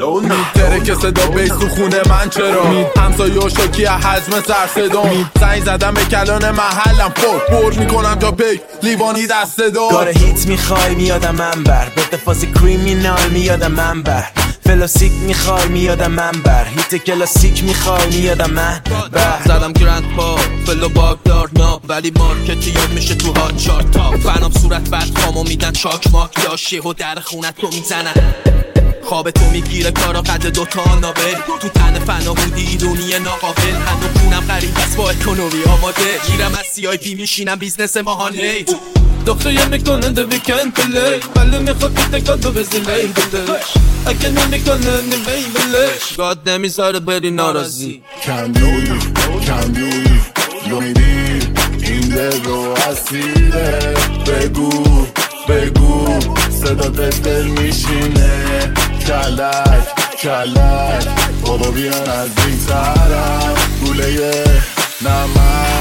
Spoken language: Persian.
میتره که صدا بیس تو خونه من چرا همسایه و شاکی حجم سر صدا زنگ زدم به کلان محلم پر میکنم تا پیک لیوانی دست دار گاره هیت میخوای میادم منبر به فاز کریمینال میادم منبر فلاسیک میخوای میادم منبر هیت کلاسیک میخوای میادم منبر زدم گرند پا فلو باگدار ناب ولی مارکتی یاد میشه تو هات چارت تاپ فنام صورت بعد خامو میدن چاک ماک داشته و در خونت رو میزنن خواب تو میگیره کارا قد دوتا نابل تو تن فنا بودی ایرونی ناقابل هنو خونم غریب است با اکونومی آماده گیرم از سی آی پی میشینم بیزنس ماهانه دختر میکنن ویکند پلی بله میخواد تکاد رو بزنی بلش اگه نمیکنن نمیبلش گاد نمیذاره بری ناراضی Can do you میدی این دل رو اسیره بگو صدا دل میشینه کلک بابا بیا نزدیک ترم گوله نمک